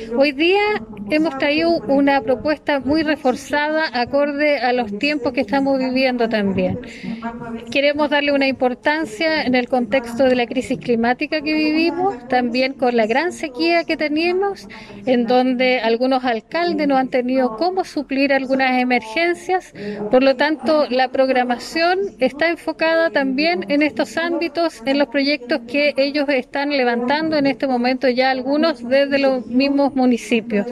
Hoy día hemos traído una propuesta muy reforzada acorde a los tiempos que estamos viviendo también. Queremos darle una importancia en el contexto de la crisis climática que vivimos, también con la gran sequía que tenemos, en donde algunos alcaldes no han tenido cómo suplir algunas emergencias. Por lo tanto, la programación está enfocada también en estos ámbitos, en los proyectos que ellos están levantando en este momento ya algunos desde los mismos municipios.